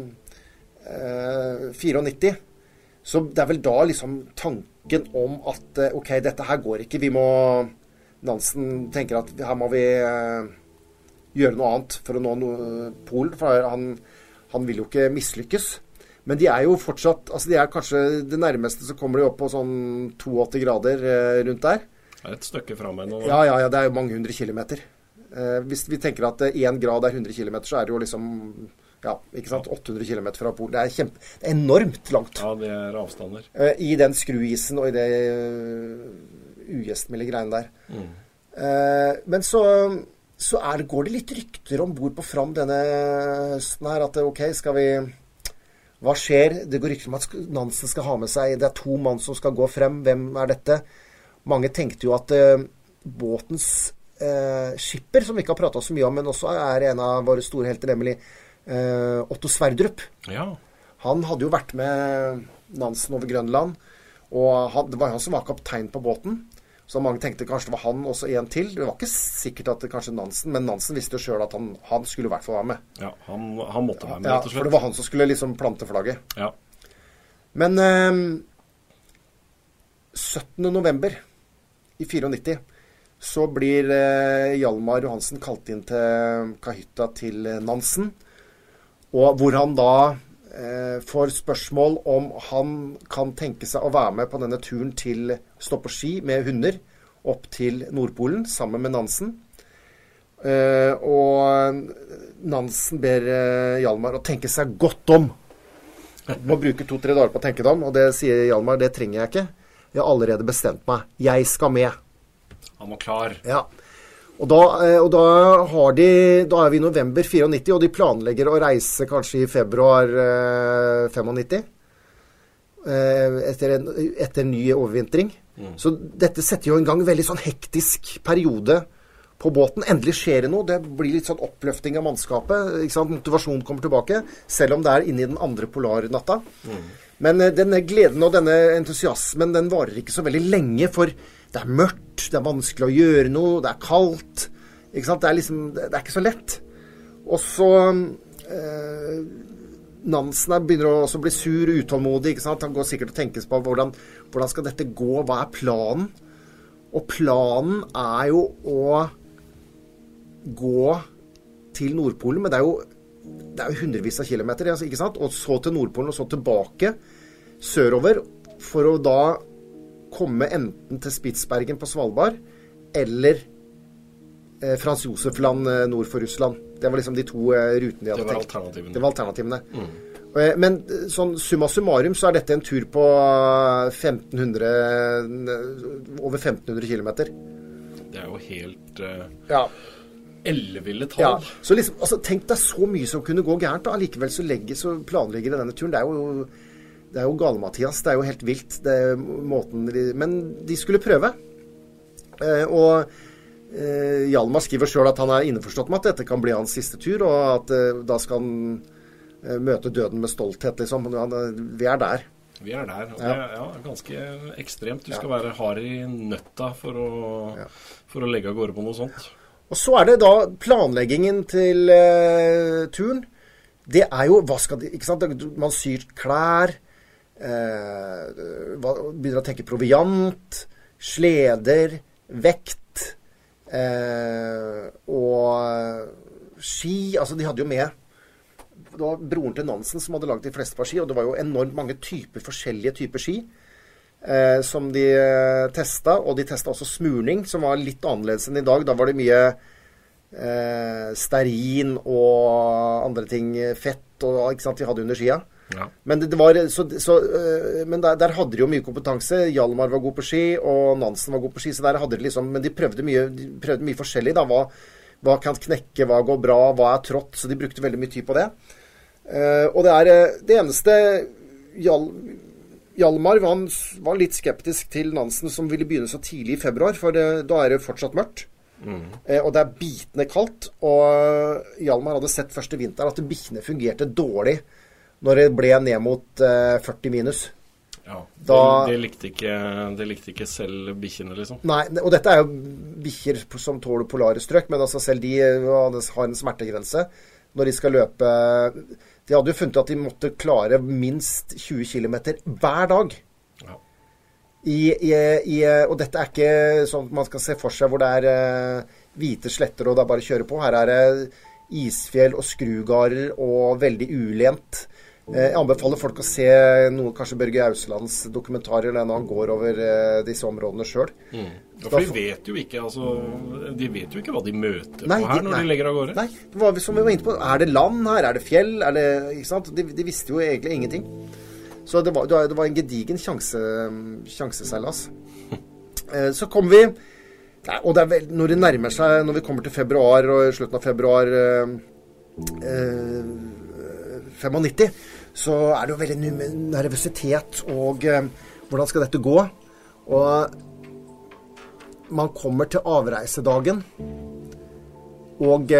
S2: 94, så det er vel da liksom tanken om at ok, dette her går ikke, Nansen tenker at her må vi gjøre noe annet for å nå Polen, for han vil jo ikke mislykkes. Men de er jo fortsatt, altså de er kanskje det nærmeste, så kommer de opp på sånn 82 grader rundt der.
S1: Det er et stykke frem ennå.
S2: Ja, det er jo mange hundre kilometer. Hvis vi tenker at 1 grad er 100 kilometer, så er det jo liksom Ja, ikke sant? 800 kilometer fra Polen. Det er enormt langt.
S1: Ja, det er avstander.
S2: I den skruisen og i det ugjestmilde greiene der. Men så går det litt rykter om bord på Fram denne høsten her, at ok, hva skjer? Det går rykter om at Nansen skal ha med seg, det er 2 mann som skal gå frem, hvem er dette? Mange tenkte jo at båtens skipper, som vi ikke har pratet så mye om, men også er en av våre store helter, nemlig Otto Sverdrup.
S1: Ja.
S2: Han hadde jo vært med Nansen over Grønland, og det var han som var kaptein på båten. Så mange tenkte kanskje det var han også en til. Det var ikke sikkert at det kanskje Nansen, men Nansen visste jo selv at han skulle i hvert fall være med.
S1: Ja, han måtte være med,
S2: ja,
S1: rett og slett.
S2: For det var han som skulle liksom plante flagget.
S1: Ja.
S2: Men 17. november i 94 så blir Hjalmar Johansen kalt inn til kahytta til Nansen, og hvor han da får spørsmål om han kan tenke seg å være med på denne turen til stå på ski med hunder opp til Nordpolen sammen med Nansen. Og Nansen ber Hjalmar å tenke seg godt om. Må bruke 2-3 dager på å tenke det om, og det sier Hjalmar, det trenger jeg ikke. Jeg har allerede bestemt meg. Jeg skal med.
S1: Han var klar.
S2: Ja. Og da er vi i november 94, og de planlegger å reise kanskje i februar 95, etter ny overvintring. Så dette setter jo en gang en veldig sånn hektisk periode på båten. Endelig skjer det noe, det blir litt sånn oppløfting av mannskapet, ikke sant? Motivasjonen kommer tilbake, selv om det er inne i den andre polarnatta. Men denne gleden og denne entusiasmen, den varer ikke så veldig lenge, for det er mørkt, det er vanskelig å gjøre noe, det er kaldt, ikke sant? Det er ikke så lett. Og så Nansen begynner å også bli sur og utålmodig, ikke sant? Han går sikkert og tenkes på hvordan skal dette gå, hva er planen? Og planen er jo å gå til Nordpolen, men det er jo hundrevis av kilometer, ikke sant? Og så til Nordpolen, og så tilbake sørover, for å da komme enten til Spitsbergen på Svalbard, eller Frans Josef Land nord for Russland. Det var liksom de 2 rutene de hadde tenkt. Det var alternativene. Men sånn summa summarum så er dette en tur på over 1500 kilometer. Det
S1: er jo helt
S2: elleville tall. Ja, så liksom, altså, tenk deg så mye som kunne gå gærent da. Allikevel så planlegger de denne turen. Det er jo gale-Mathias, det er jo helt vilt, men de skulle prøve. Og Hjalmar skriver selv at han er innforstått med at dette kan bli hans siste tur, og at da skal han møte døden med stolthet, liksom. Vi er der.
S1: Vi er der, og det er ganske ekstremt. Du skal være hard i nøtta for å legge av gårde på noe sånt.
S2: Og så er det da planleggingen til turen. Det er jo, ikke sant? Man syr klær, begynner å tenke proviant, sleder, vekt og ski. Altså de hadde jo med, det var broren til Nansen som hadde laget de fleste par ski, og det var jo enormt mange forskjellige typer ski som de testet, og de testet også smurning, som var litt annerledes enn i dag. Da var det mye stearin og andre ting, fett og ikke sant, de hadde under skia. Ja. Men men der hadde de jo mye kompetanse. Hjalmar var god på ski, og Nansen var god på ski, så der hadde de liksom, men de prøvde mye forskjellig da. Hva kan knekke, hva går bra, hva er trått, så de brukte veldig mye tid på det. Og det eneste Hjalmar var litt skeptisk til Nansen, som ville begynne så tidlig i februar, for da er det fortsatt mørkt. Og det er bitende kaldt, og Hjalmar hadde sett første vinter at bikkjene fungerte dårlig når det ble ned mot 40 minus.
S1: Ja, det likte ikke selv bikkjene, liksom. Nei,
S2: og dette er jo bikkjer som tåler polare strøk, men altså selv de har en smertegrense når de skal løpe. De hadde jo funnet at de måtte klare minst 20 kilometer hver dag. Ja. Og dette er ikke sånn at man skal se for seg hvor det er hvite sletter og det er bare å kjøre på. Her er det isfjell og skrugarder og veldig ulent. Jeg anbefaler folk å se noe, kanskje Børge Auslands dokumentarer når han går over disse områdene selv.
S1: Ja, for de vet jo ikke, de vet jo ikke hva de møter på her når de legger av gårde.
S2: Nei, som vi var inne på, er det land her, er det fjell, ikke sant? De visste jo egentlig ingenting. Så det var en gedigen sjanseseilas. Så kom vi, og det vel, når det nærmer seg, når vi kommer til februar, og slutten av februar 95, så er det jo veldig nervøsitet, og hvordan skal dette gå? Og man kommer til avreisedagen, og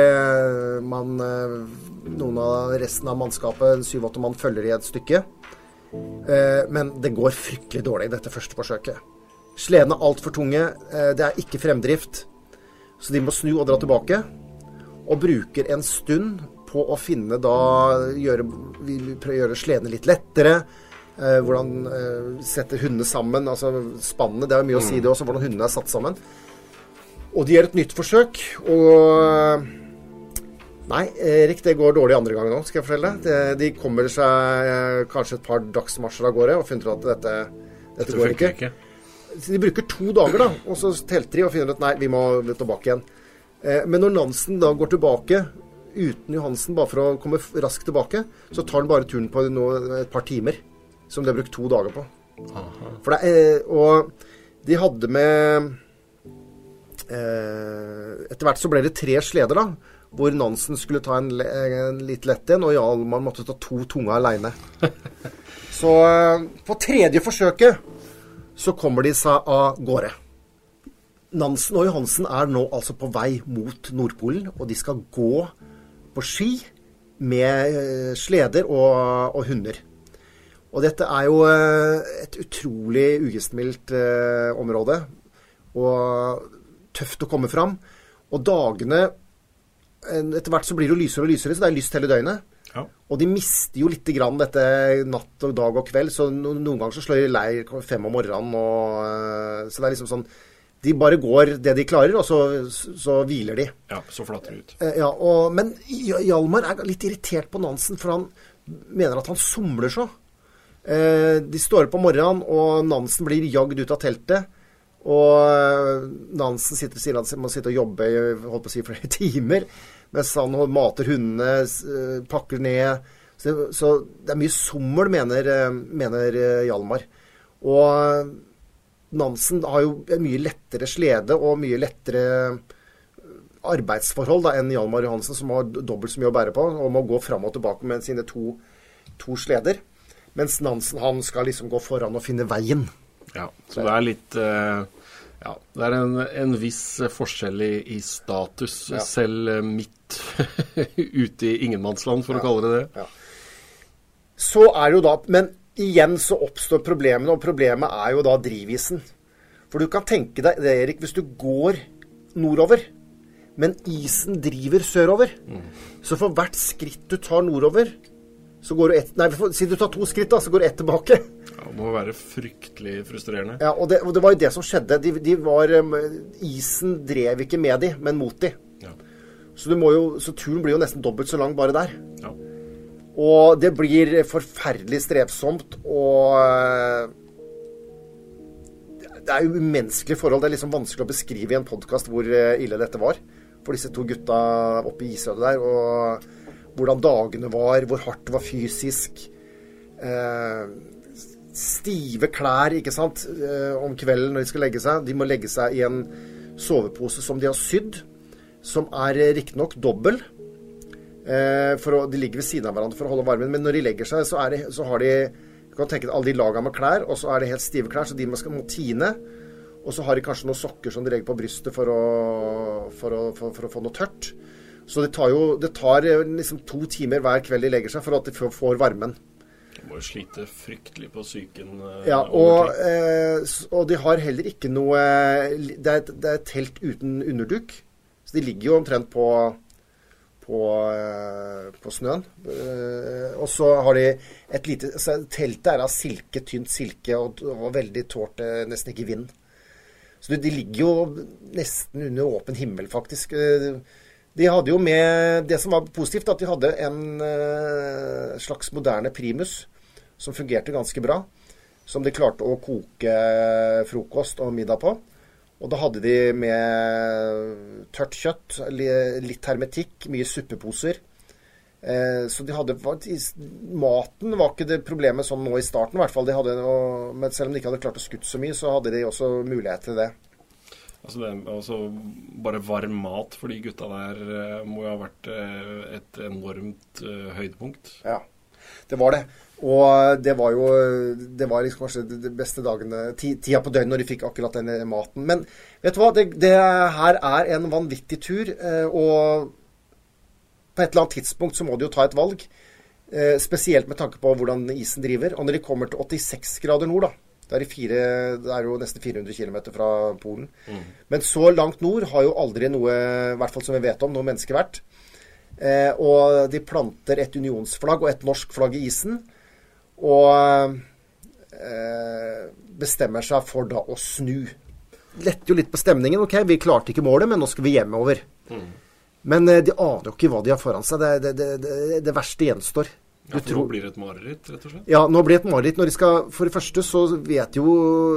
S2: noen av resten av mannskapet, 7-8 mann, følger i et stykke. Men det går fryktelig dårlig, dette første forsøket. Sledene er alt for tunge, det er ikke fremdrift, så de må snu og dra tilbake, og bruker en stund på å finne vi prøver å gjøre sledene litt lettere, hvordan sette hundene sammen, altså spannene, det er mye å si det også, hvordan hundene er satt sammen. Og de gjør et nytt forsøk, og nei, Erik, det går dårlig andre gang nå, skal jeg fortelle deg. De kommer seg kanskje et par dagsmarsjer av gårde, og finner ut at dette går ikke. Så de bruker 2 dager da, og så telter de og finner ut, nei, vi må tilbake igjen. Men når Nansen da går tilbake, uten Johansen, bare for å komme raskt tilbake, så tar han bare turen på et par timer, som de har brukt 2 dager på. For og de hadde med, etter hvert så ble det 3 sleder da, hvor Nansen skulle ta en litt lett en, og Hjalmar måtte ta 2 tunge alene. Så på 3. forsøket, så kommer de seg av gårde. Nansen og Johansen er nå altså på vei mot Nordpolen, og de skal gå på ski med sleder og hunder. Og dette er jo et utrolig ugjestmildt område, og tøft å komme fram. Og dagene, etter hvert så blir det lysere og lysere, så det er lyst hele døgnet. Ja. Og de mister jo litt grann dette natt og dag og kveld, så noen ganger så slår de leir 5 om morgenen, så det er liksom sånn, de bare går det de klarer, og så hviler de.
S1: Ja, så flatter de ut.
S2: Ja, men Hjalmar er litt irritert på Nansen, for han mener at han somler så. De står opp om morgenen, og Nansen blir jagd ut av teltet, og Nansen sier at han må sitte og jobbe holdt på å si flere timer, mens han mater hundene, pakker ned. Så det er mye sommel, mener Hjalmar. Og Nansen har jo en mye lettere slede og mye lettere arbeidsforhold da, enn Hjalmar Johansen, som har dobbelt så mye å bære på, og må gå frem og tilbake med sine to sleder. Mens Nansen, han skal liksom gå foran og finne veien.
S1: Ja, så det er litt det er en viss forskjell i status, selv midt ute i ingenmannsland, for å kalle det det.
S2: Ja. Så er jo da, men igjen så oppstår problemene, og problemet er jo da drivisen. For du kan tenke deg det, Erik, hvis du går nordover, men isen driver sørover. Så for hvert skritt du tar nordover, så går du siden du tar 2 skritt da, så går du 1 tilbake.
S1: Ja, det må være fryktelig frustrerende.
S2: Ja, og det var jo det som skjedde. Isen drev ikke med de, men mot de. Ja. Så turen blir jo nesten dobbelt så lang bare der. Ja. Og det blir forferdelig strevsomt, og det er jo umenneskelige forhold. Det er liksom vanskelig å beskrive i en podcast hvor ille dette var for disse 2 gutta oppe i isødet der, og hvordan dagene var, hvor hardt det var fysisk. Stive klær, ikke sant, om kvelden når de skal legge seg. De må legge seg i en sovepose som de har sydd, som er riktignok dobbel, de ligger ved siden av hverandre for å holde varmen, men når de legger seg, så har de, du kan tenke deg alle de lagene med klær, og så er det helt stive klær, så de må tine, og så har de kanskje noen sokker som de legger på brystet for å få noe tørt. Så det tar liksom 2 timer hver kveld de legger seg for at de får varmen.
S1: De må jo slite fryktelig på psyken.
S2: Ja, og de har heller ikke noe, det er et telt uten underduk, så de ligger jo omtrent på snøen. Og så har de et lite, teltet er av silke, tynt silke, og veldig tårt, nesten ikke vind. Så de ligger jo nesten under åpen himmel, faktisk. De hadde jo med, det som var positivt, at de hadde en slags moderne primus som fungerte ganske bra, som de klarte å koke frokost og middag på. Og da hadde de med tørt kjøtt, litt hermetikk, mye suppeposer. Så de hadde, maten var ikke det problemet sånn nå i starten i hvert fall. Men selv om de ikke hadde klart å skutte så mye, så hadde de også mulighet til det.
S1: Altså bare varm mat for de gutta der må jo ha vært et enormt høydepunkt.
S2: Ja, det var det. Og det var liksom kanskje de beste dagene, tida på døgnet når de fikk akkurat den maten. Men vet du hva, det her er en vanvittig tur, og på et eller annet tidspunkt så må de jo ta et valg, spesielt med tanke på hvordan isen driver. Og når de kommer til 86 grader nord da, det er jo nesten 400 kilometer fra Polen. Men så langt nord har jo aldri noe, i hvert fall som vi vet om, noe menneske vært. Og de planter et unionsflagg og et norsk flagg i isen, og bestemmer seg for da å snu. Letter jo litt på stemningen. Ok, vi klarte ikke målet, men nå skal vi hjemover. Men de aner jo ikke hva de har foran seg. Det verste gjenstår.
S1: Ja, for nå blir det et mareritt, rett og slett? Ja,
S2: nå blir det et mareritt. Når de skal, for det første så vet jo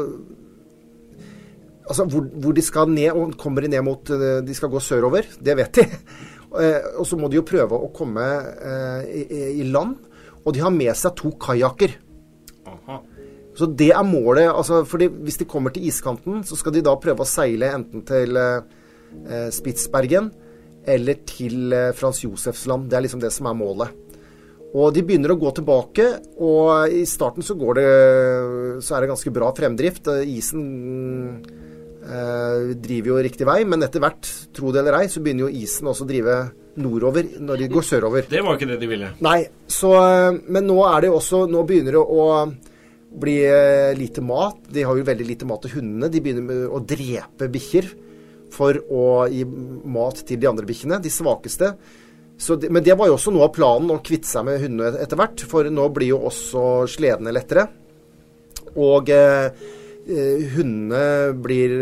S2: altså hvor de skal ned, og kommer de ned mot, de skal gå sørover, det vet de. Og så må de jo prøve å komme i land, og de har med seg 2 kajakker.
S1: Aha. Så
S2: det er målet, altså, fordi hvis de kommer til iskanten, så skal de da prøve å seile enten til Spitsbergen, eller til Frans Josefs land. Det er liksom det som er målet. Og de begynner å gå tilbake, og i starten så er det ganske bra fremdrift. Isen driver jo riktig vei, men etter hvert, tro det eller ei, så begynner jo isen også å drive nordover når de går sørover.
S1: Det var ikke det de ville.
S2: Nei, men nå begynner det å bli lite mat. De har jo veldig lite mat til hundene. De begynner med å drepe bikkjer for å gi mat til de andre bikkjene, de svakeste. Men det var jo også noe av planen, å kvitte seg med hundene etter hvert, for nå blir jo også sledene lettere. Og hundene blir,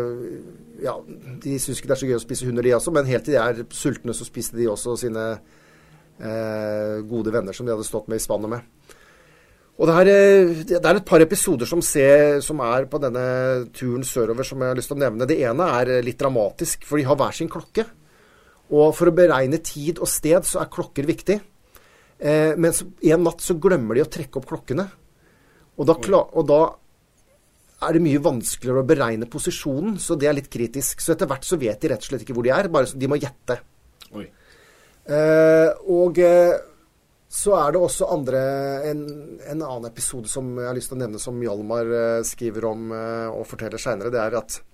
S2: de synes ikke det er så gøy å spise hunder de også, men helt til de er sultne så spiste de også sine gode venner som de hadde stått med i spannet med. Og det er et par episoder som er på denne turen sørover som jeg har lyst til å nevne. Det ene er litt dramatisk, for de har hver sin klokke. Og for å beregne tid og sted så er klokker viktig. Men en natt så glemmer de å trekke opp klokkene. Og da er det mye vanskeligere å beregne posisjonen, så det er litt kritisk. Så etter hvert så vet de rett og slett ikke hvor de er, bare de må gjette.
S1: Oi.
S2: Så er det også en annen episode som jeg har lyst til å nevne, som Hjalmar skriver om og forteller senere. Det er at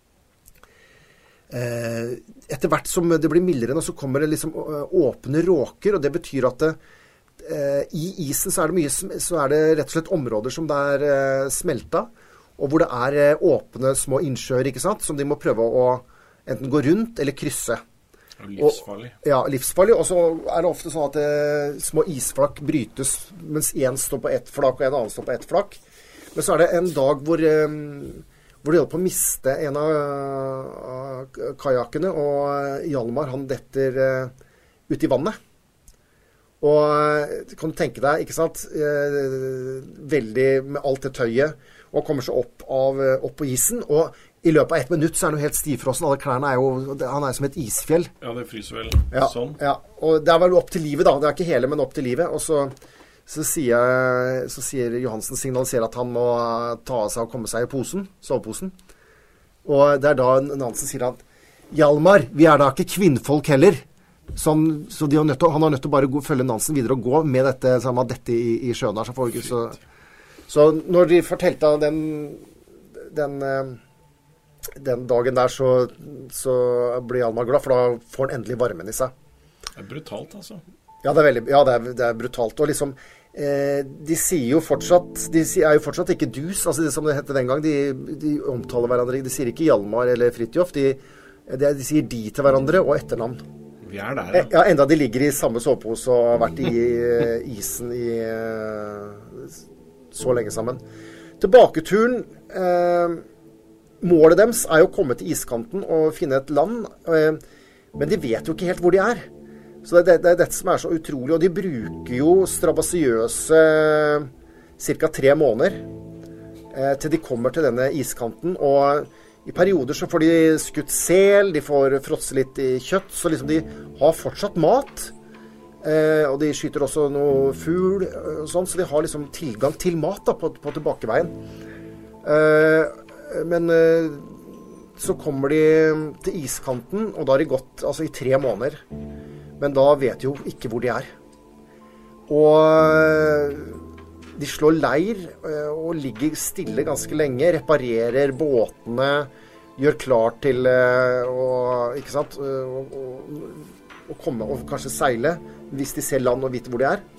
S2: etter hvert som det blir mildere, så kommer det liksom åpne råker, og det betyr at i isen så er det rett og slett områder som det er smelta, og hvor det er åpne små innsjøer, ikke sant, som de må prøve å enten gå rundt eller krysse.
S1: Livsfarlig.
S2: Livsfarlig. Og så er det ofte sånn at små isflak brytes, mens en står på ett flak, og en annen står på ett flak. Men så er det en dag hvor de holder på å miste en av kajakkene, og Hjalmar, han detter ut i vannet. Og kan du tenke deg, ikke sant, veldig med alt det tøyet, og kommer så opp på isen, og i løpet av 1 minutt så er han jo helt stivfrossen. Alle klærne han er som et isfjell.
S1: Ja, det fryser vel sånn.
S2: Ja, og det er vel opp til livet da. Det er ikke hele, men opp til livet. Og så sier Johansen, signaliserer at han må ta av seg og komme seg i soveposen. Og det er da Nansen sier at Hjalmar, vi er da ikke kvinnfolk heller. Så han har nødt til å bare følge Nansen videre og gå med dette i sjøen her. Så når de fortalte den dagen der, så blir Hjalmar glad, for da får han endelig varmen i seg.
S1: Det er brutalt, altså.
S2: Ja, det er brutalt. Og liksom, de sier jo fortsatt, er jo fortsatt ikke dus, altså det som det hette den gang. De omtaler hverandre, de sier ikke Hjalmar eller Fridtjof, de sier de til hverandre og etternavn.
S1: Vi er der,
S2: ja. Enda de ligger i samme sovepose og har vært i isen i så lenge sammen. Tilbaketuren, målet deres er jo å komme til iskanten og finne et land, Men de vet jo ikke helt hvor de er. Så det er dette som er så utrolig. Og de bruker jo strabasiøse ca. 3 måneder til de kommer til denne iskanten. Og i perioder så får de skutt sel, de får fråtse litt i kjøtt, så liksom de har fortsatt mat. Og de skyter også noe fugl og sånn, så de har liksom tilgang til mat da, på tilbakeveien. Men så kommer de til iskanten, og da har de gått altså, i 3 måneder. Men da vet de jo ikke hvor de er. Og de slår leir og ligger stille ganske lenge, reparerer båtene, gjør klart til ikke sant, å komme og kanskje seile, hvis de ser land og vet hvor de er.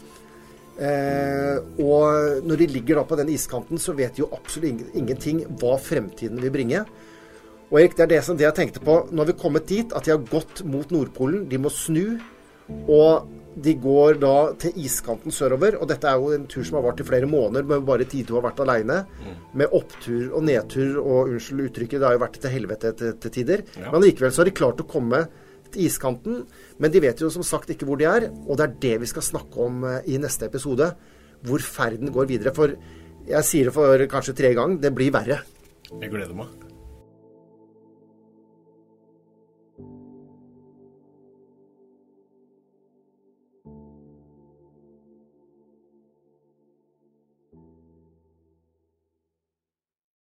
S2: Og når de ligger da på den iskanten, så vet de jo absolutt ingenting hva fremtiden vil bringe. Og Erik, det er det jeg tenkte på. Nå har vi kommet dit at de har gått mot Nordpolen, de må snu, og de går da til iskanten sørover, og dette er jo en tur som har vært i flere måneder, med bare Tito har vært alene, med opptur og nedtur, og unnskyld uttrykket, det har jo vært til helvete til tider. Ja. Men likevel så har de klart å komme til iskanten, men de vet jo som sagt ikke hvor de er, og det er det vi skal snakke om i neste episode, hvor ferden går videre. For jeg sier det for kanskje 3 ganger, det blir verre.
S1: Jeg gleder meg.